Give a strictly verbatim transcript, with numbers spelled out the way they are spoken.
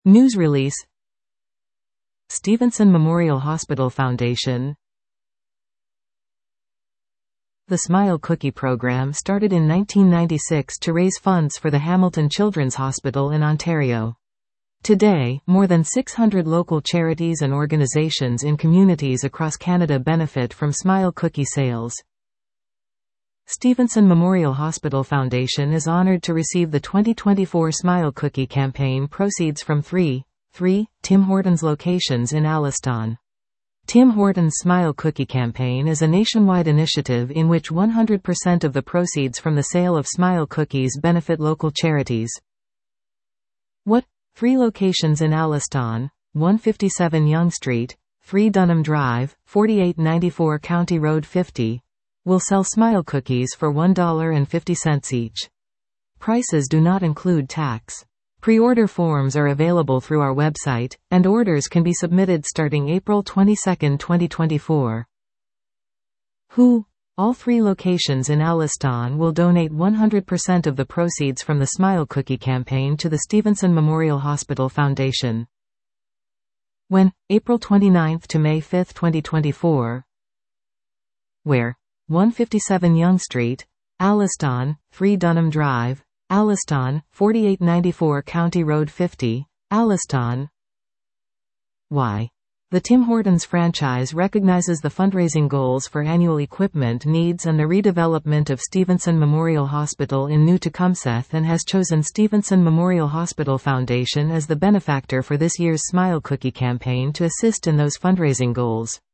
News release. Stevenson Memorial Hospital Foundation. The Smile Cookie program started in nineteen ninety-six to raise funds for the Hamilton Children's Hospital in Ontario. Today, more than six hundred local charities and organizations in communities across Canada benefit from Smile Cookie sales. Stevenson Memorial Hospital Foundation is honored to receive the twenty twenty-four Smile Cookie campaign proceeds from three, three Tim Hortons locations in Alliston. Tim Hortons Smile Cookie campaign is a nationwide initiative in which one hundred percent of the proceeds from the sale of Smile Cookies benefit local charities. What? Three locations in Alliston, one fifty-seven Yonge Street, three Dunham Drive, forty-eight ninety-four County Road fifty, will sell Smile Cookies for one dollar and fifty cents each. Prices do not include tax. Pre-order forms are available through our website, and orders can be submitted starting April twenty-second, twenty twenty-four. Who? All three locations in Alliston will donate one hundred percent of the proceeds from the Smile Cookie campaign to the Stevenson Memorial Hospital Foundation. When? April twenty-ninth to May fifth, twenty twenty-four. Where? one fifty-seven Yonge Street, Alliston, three Dunham Drive, Alliston, forty-eight ninety-four County Road fifty, Alliston. Why? The Tim Hortons franchise recognizes the fundraising goals for annual equipment needs and the redevelopment of Stevenson Memorial Hospital in New Tecumseth and has chosen Stevenson Memorial Hospital Foundation as the benefactor for this year's Smile Cookie campaign to assist in those fundraising goals.